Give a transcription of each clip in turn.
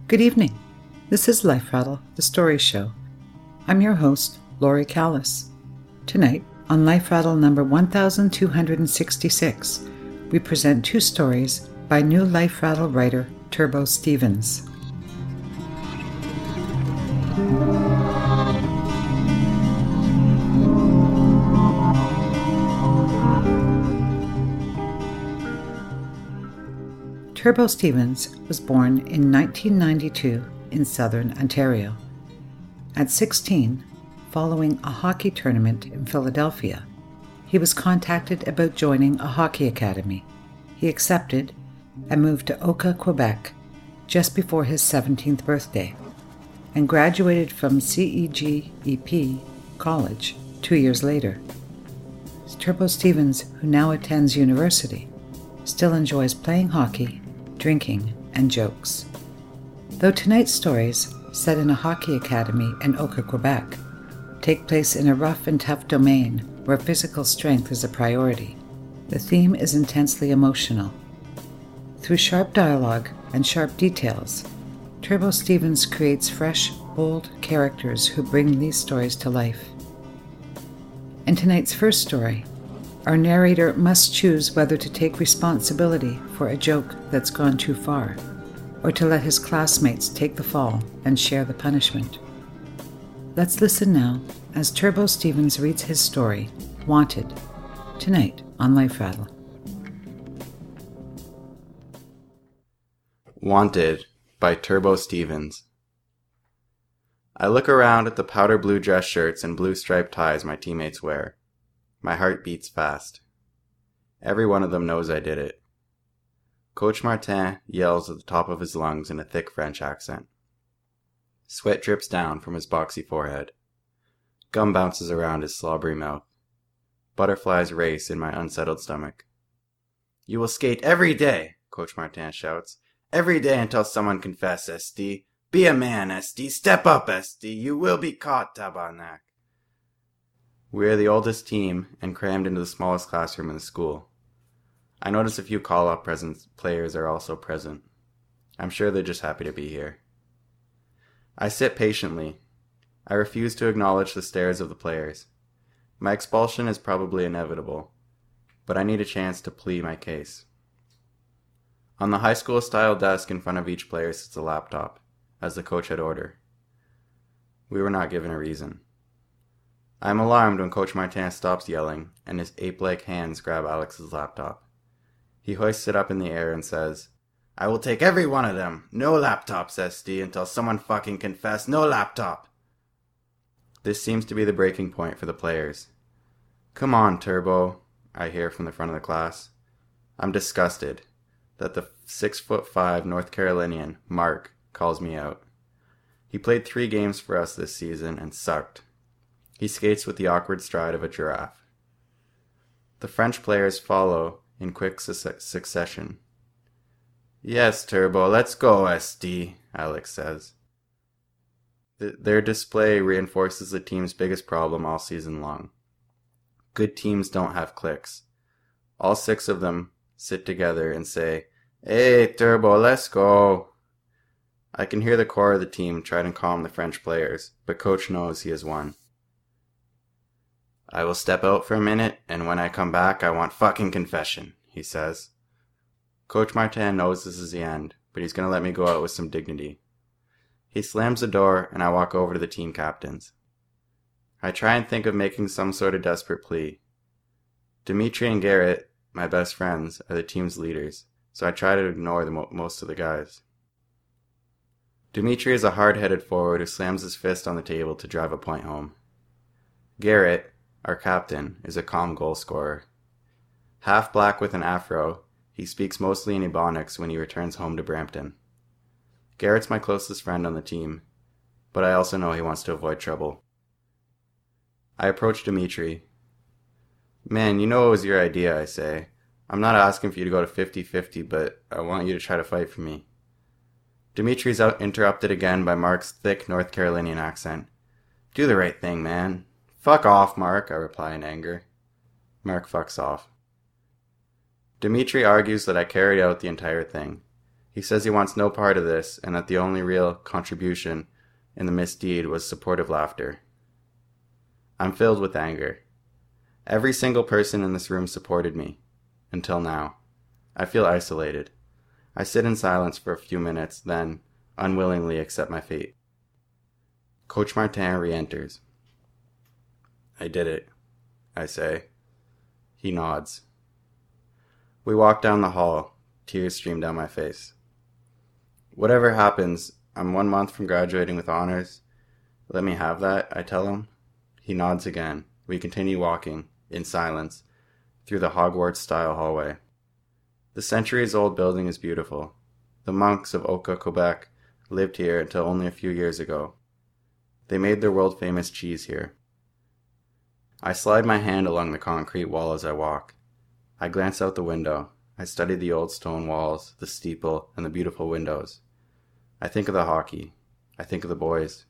Good evening. This is Life Rattle, the story show. I'm your host, Lori Callis. Tonight, on Life Rattle number 1266, we present two stories by new Life Rattle writer Turbo Stevens. Turbo Stevens was born in 1992 in southern Ontario. At 16, following a hockey tournament in Philadelphia, he was contacted about joining a hockey academy. He accepted and moved to Oka, Quebec, just before his 17th birthday, and graduated from CEGEP College 2 years later. Turbo Stevens, who now attends university, still enjoys playing hockey, drinking, and jokes. Though tonight's stories, set in a hockey academy in Oka, Quebec, take place in a rough and tough domain where physical strength is a priority, the theme is intensely emotional. Through sharp dialogue and sharp details, Turbo Stevens creates fresh, bold characters who bring these stories to life. In tonight's first story, our narrator must choose whether to take responsibility for a joke that's gone too far, or to let his classmates take the fall and share the punishment. Let's listen now as Turbo Stevens reads his story, Wanted, tonight on Life Rattle. Wanted by Turbo Stevens. I look around at the powder blue dress shirts and blue striped ties my teammates wear. My heart beats fast. Every one of them knows I did it. Coach Martin yells at the top of his lungs in a thick French accent. Sweat drips down from his boxy forehead. Gum bounces around his slobbery mouth. Butterflies race in my unsettled stomach. "You will skate every day," Coach Martin shouts. "Every day until someone confess, SD. Be a man, SD. Step up, SD. You will be caught, Tabarnak." We are the oldest team and crammed into the smallest classroom in the school. I notice a few call-up players are also present. I'm sure they're just happy to be here. I sit patiently. I refuse to acknowledge the stares of the players. My expulsion is probably inevitable, but I need a chance to plead my case. On the high school-style desk in front of each player sits a laptop, as the coach had ordered. We were not given a reason. I am alarmed when Coach Martin stops yelling and his ape-like hands grab Alex's laptop. He hoists it up in the air and says, "I will take every one of them. No laptops, SD, until someone fucking confess. No laptop." This seems to be the breaking point for the players. "Come on, Turbo," I hear from the front of the class. I'm disgusted that the 6'5" North Carolinian, Mark, calls me out. He played 3 games for us this season and sucked. He skates with the awkward stride of a giraffe. The French players follow in quick succession. "Yes, Turbo, let's go, SD," Alex says. Their display reinforces the team's biggest problem all season long. Good teams don't have cliques. All 6 of them sit together and say, "Hey, Turbo, let's go." I can hear the core of the team try to calm the French players, but Coach knows he has won. "I will step out for a minute, and when I come back, I want fucking confession," he says. Coach Martin knows this is the end, but he's going to let me go out with some dignity. He slams the door, and I walk over to the team captains. I try and think of making some sort of desperate plea. Dimitri and Garrett, my best friends, are the team's leaders, so I try to ignore most of the guys. Dimitri is a hard-headed forward who slams his fist on the table to drive a point home. Garrett, our captain, is a calm goal scorer. Half black with an afro, he speaks mostly in Ebonics when he returns home to Brampton. Garrett's my closest friend on the team, but I also know he wants to avoid trouble. I approach Dimitri. "Man, you know it was your idea," I say. "I'm not asking for you to go to 50-50, but I want you to try to fight for me." Dimitri's interrupted again by Mark's thick North Carolinian accent. "Do the right thing, man." "Fuck off, Mark," I reply in anger. Mark fucks off. Dimitri argues that I carried out the entire thing. He says he wants no part of this and that the only real contribution in the misdeed was supportive laughter. I'm filled with anger. Every single person in this room supported me. Until now. I feel isolated. I sit in silence for a few minutes, then unwillingly accept my fate. Coach Martin re-enters. I did it, I say. He nods. We walk down the hall. Tears stream down my face. Whatever happens, I'm 1 month from graduating with honors. Let me have that, I tell him. He nods again. We continue walking, in silence, through the Hogwarts-style hallway. The centuries-old building is beautiful. The monks of Oka, Quebec, lived here until only a few years ago. They made their world-famous cheese here. I slide my hand along the concrete wall as I walk. I glance out the window. I study the old stone walls, the steeple, and the beautiful windows. I think of the hockey. I think of the boys.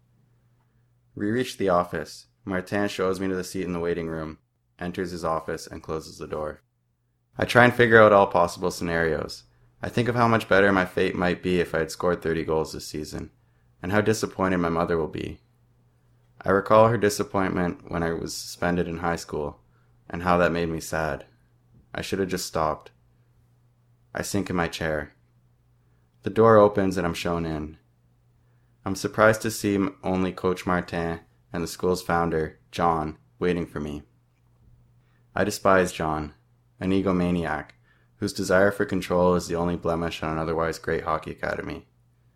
We reach the office. Martin shows me to the seat in the waiting room, enters his office, and closes the door. I try and figure out all possible scenarios. I think of how much better my fate might be if I had scored 30 goals this season, and how disappointed my mother will be. I recall her disappointment when I was suspended in high school, and how that made me sad. I should have just stopped. I sink in my chair. The door opens and I'm shown in. I'm surprised to see only Coach Martin and the school's founder, John, waiting for me. I despise John, an egomaniac, whose desire for control is the only blemish on an otherwise great hockey academy.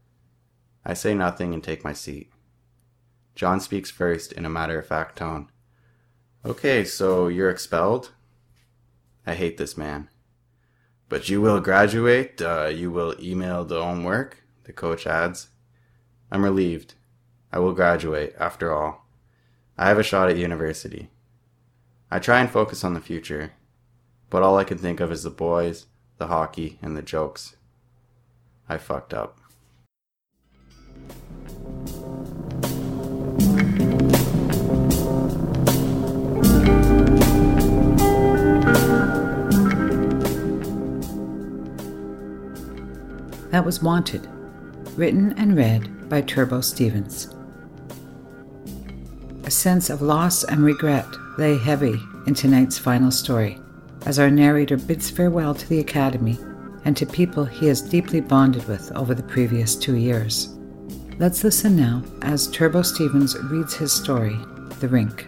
I say nothing and take my seat. John speaks first in a matter-of-fact tone. Okay, so you're expelled? I hate this man. But you will graduate? You will email the homework? The coach adds. I'm relieved. I will graduate, after all. I have a shot at university. I try and focus on the future, but all I can think of is the boys, the hockey, and the jokes. I fucked up. That was Wanted, written and read by Turbo Stevens. A sense of loss and regret lay heavy in tonight's final story, as our narrator bids farewell to the Academy and to people he has deeply bonded with over the previous 2 years. Let's listen now as Turbo Stevens reads his story, The Rink.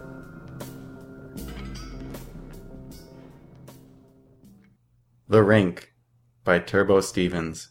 The Rink by Turbo Stevens.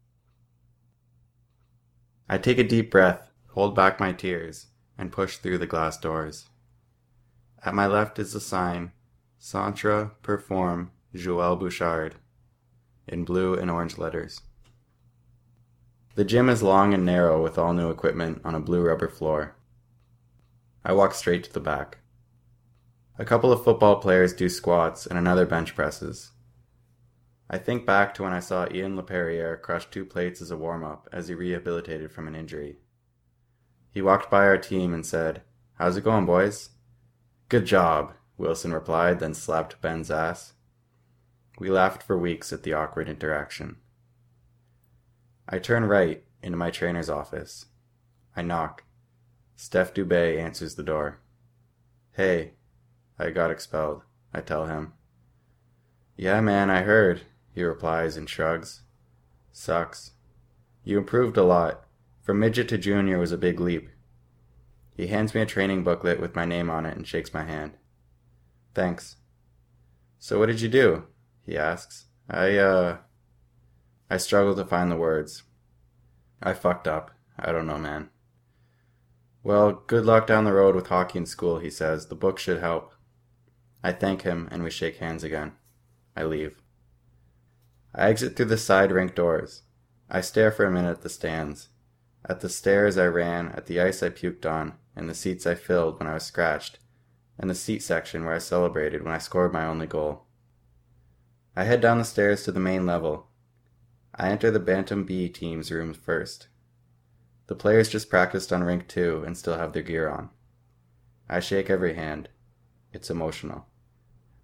I take a deep breath, hold back my tears, and push through the glass doors. At my left is the sign, Centre Perform Joël Bouchard, in blue and orange letters. The gym is long and narrow with all new equipment on a blue rubber floor. I walk straight to the back. A couple of football players do squats and another bench presses. I think back to when I saw Ian LePerriere crush 2 plates as a warm-up as he rehabilitated from an injury. He walked by our team and said, "How's it going, boys?" "Good job," Wilson replied, then slapped Ben's ass. We laughed for weeks at the awkward interaction. I turn right into my trainer's office. I knock. Steph Dubé answers the door. "Hey, I got expelled," I tell him. "Yeah, man, I heard," he replies and shrugs. "Sucks. You improved a lot. From midget to junior was a big leap." He hands me a training booklet with my name on it and shakes my hand. "Thanks." "So what did you do?" he asks. I struggle to find the words. I fucked up. I don't know, man. "Well, good luck down the road with hockey in school," he says. "The book should help." I thank him and we shake hands again. I leave. I exit through the side rink doors. I stare for a minute at the stands. At the stairs I ran, at the ice I puked on, and the seats I filled when I was scratched, and the seat section where I celebrated when I scored my only goal. I head down the stairs to the main level. I enter the Bantam B team's room first. The players just practiced on rink 2 and still have their gear on. I shake every hand. It's emotional.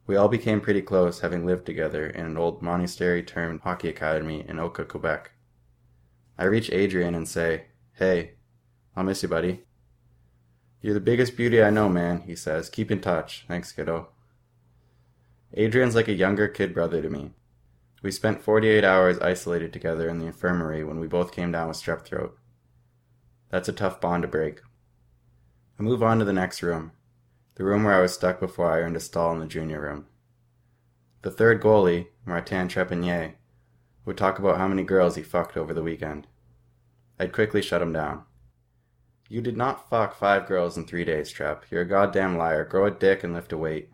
We all became pretty close, having lived together in an old monastery-turned hockey academy in Oka, Quebec. I reach Adrian and say, "Hey, I'll miss you, buddy." "You're the biggest beauty I know, man," he says. "Keep in touch." "Thanks, kiddo." Adrian's like a younger kid brother to me. We spent 48 hours isolated together in the infirmary when we both came down with strep throat. That's a tough bond to break. I move on to the next room, the room where I was stuck before I earned a stall in the junior room. The third goalie, Martin Trepanier, would talk about how many girls he fucked over the weekend. I'd quickly shut him down. "You did not fuck 5 girls in 3 days, Trep. You're a goddamn liar. Grow a dick and lift a weight."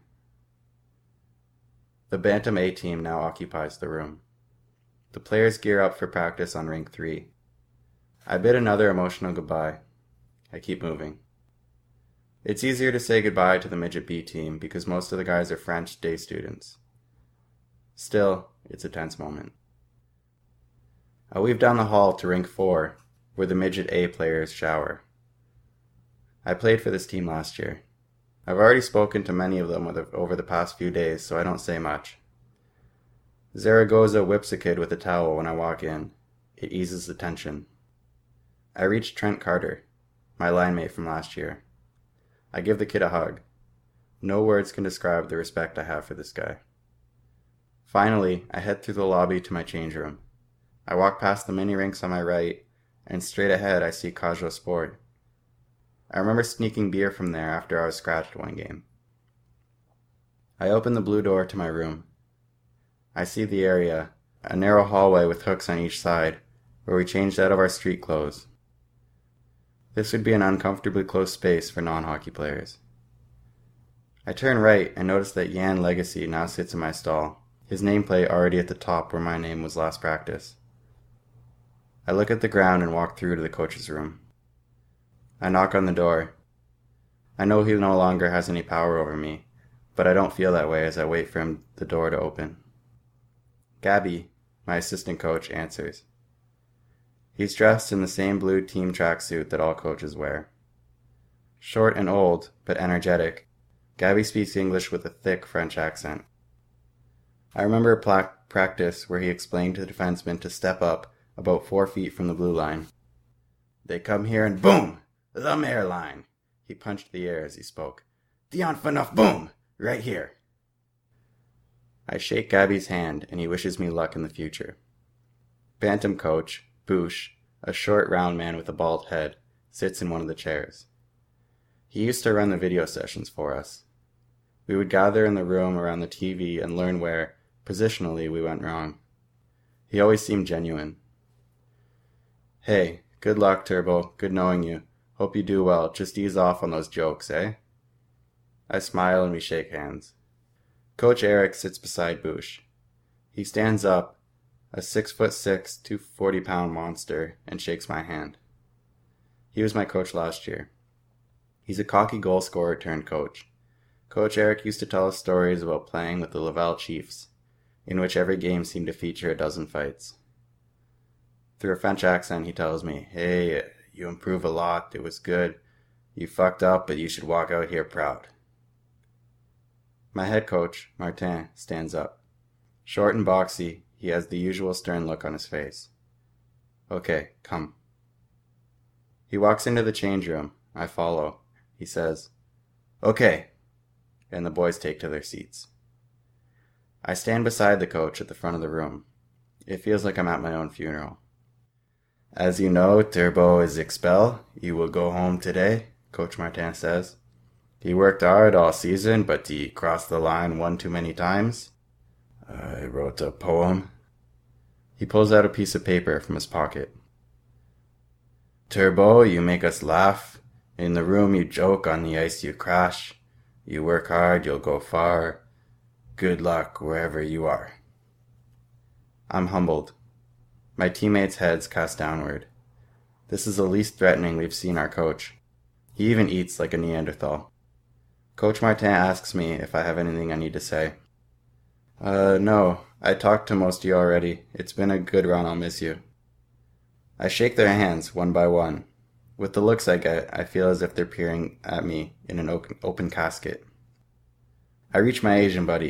The Bantam A team now occupies the room. The players gear up for practice on rink 3. I bid another emotional goodbye. I keep moving. It's easier to say goodbye to the Midget B team because most of the guys are French day students. Still, it's a tense moment. I weave down the hall to rink 4, where the Midget A players shower. I played for this team last year. I've already spoken to many of them over the past few days, so I don't say much. Zaragoza whips a kid with a towel when I walk in. It eases the tension. I reach Trent Carter, my line mate from last year. I give the kid a hug. No words can describe the respect I have for this guy. Finally, I head through the lobby to my change room. I walk past the mini rinks on my right, and straight ahead I see Casual Sport. I remember sneaking beer from there after I was scratched one game. I open the blue door to my room. I see the area, a narrow hallway with hooks on each side, where we changed out of our street clothes. This would be an uncomfortably close space for non-hockey players. I turn right and notice that Jan Legacy now sits in my stall, his nameplate already at the top where my name was last practice. I look at the ground and walk through to the coach's room. I knock on the door. I know he no longer has any power over me, but I don't feel that way as I wait for the door to open. Gabby, my assistant coach, answers. He's dressed in the same blue team tracksuit that all coaches wear. Short and old, but energetic, Gabby speaks English with a thick French accent. I remember a practice where he explained to the defenseman to step up about 4 feet from the blue line. "They come here and boom! The mare line!" He punched the air as he spoke. "Dion Phaneuf, boom! Right here!" I shake Gabby's hand and he wishes me luck in the future. Bantam coach, Bouche, a short round man with a bald head, sits in one of the chairs. He used to run the video sessions for us. We would gather in the room around the TV and learn where, positionally, we went wrong. He always seemed genuine. "Hey, good luck, Turbo. Good knowing you. Hope you do well. Just ease off on those jokes, eh?" I smile and we shake hands. Coach Eric sits beside Bouche. He stands up, a 6'6", 240-pound monster, and shakes my hand. He was my coach last year. He's a cocky goal scorer turned coach. Coach Eric used to tell us stories about playing with the Laval Chiefs, in which every game seemed to feature a dozen fights. Through a French accent, he tells me, "Hey, you improve a lot. It was good. You fucked up, but you should walk out here proud." My head coach, Martin, stands up. Short and boxy, he has the usual stern look on his face. "Okay, come." He walks into the change room. I follow. He says, "Okay," and the boys take to their seats. I stand beside the coach at the front of the room. It feels like I'm at my own funeral. "As you know, Turbo is expelled. You will go home today," Coach Martin says. "He worked hard all season, but he crossed the line one too many times. I wrote a poem." He pulls out a piece of paper from his pocket. "Turbo, you make us laugh. In the room you joke, on the ice you crash. You work hard, you'll go far. Good luck wherever you are." I'm humbled. My teammates' heads cast downward. This is the least threatening we've seen our coach. He even eats like a Neanderthal. Coach Martin asks me if I have anything I need to say. No, I talked to most of you already. It's been a good run, I'll miss you." I shake their hands one by one. With the looks I get, I feel as if they're peering at me in an open casket. I reach my Asian buddy,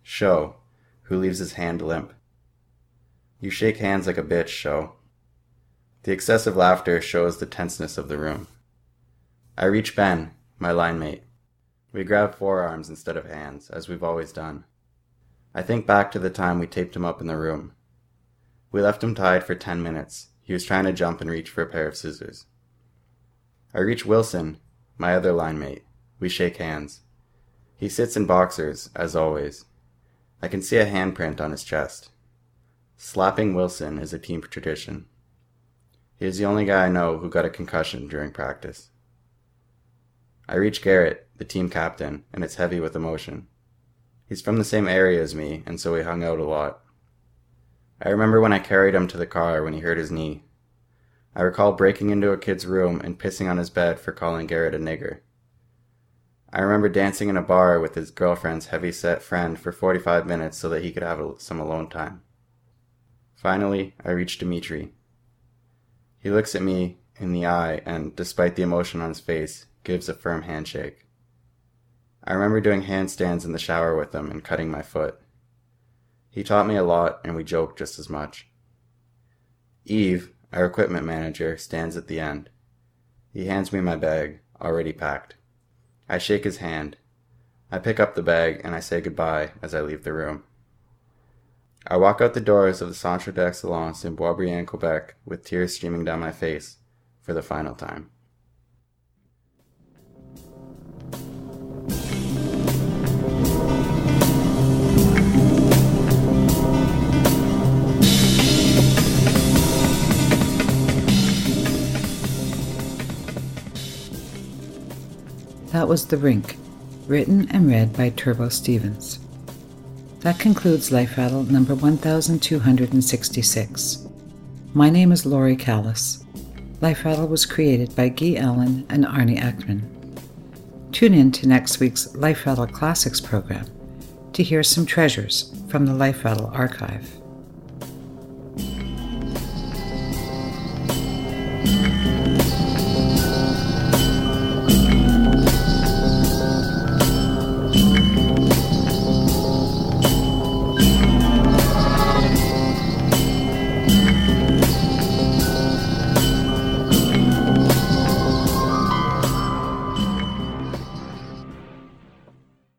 Sho, who leaves his hand limp. You shake hands like a bitch, Sho. The excessive laughter shows the tenseness of the room. I reach Ben, my line mate. We grab forearms instead of hands, as we've always done. I think back to the time we taped him up in the room. We left him tied for 10 minutes. He was trying to jump and reach for a pair of scissors. I reach Wilson, my other line mate. We shake hands. He sits in boxers, as always. I can see a handprint on his chest. Slapping Wilson is a team tradition. He is the only guy I know who got a concussion during practice. I reach Garrett, the team captain, and it's heavy with emotion. He's from the same area as me, and so we hung out a lot. I remember when I carried him to the car when he hurt his knee. I recall breaking into a kid's room and pissing on his bed for calling Garrett a nigger. I remember dancing in a bar with his girlfriend's heavy-set friend for 45 minutes so that he could have some alone time. Finally, I reach Dimitri. He looks at me in the eye and, despite the emotion on his face, gives a firm handshake. I remember doing handstands in the shower with him and cutting my foot. He taught me a lot, and we joked just as much. Eve, our equipment manager, stands at the end. He hands me my bag, already packed. I shake his hand. I pick up the bag and I say goodbye as I leave the room. I walk out the doors of the Centre d'Excellence in Boisbriand, Quebec, with tears streaming down my face for the final time. That was The Rink, written and read by Turbo Stevens. That concludes Life Rattle number 1266. My name is Laurie Callis. Life Rattle was created by Guy Allen and Arnie Ackman. Tune in to next week's Life Rattle Classics program to hear some treasures from the Life Rattle archive.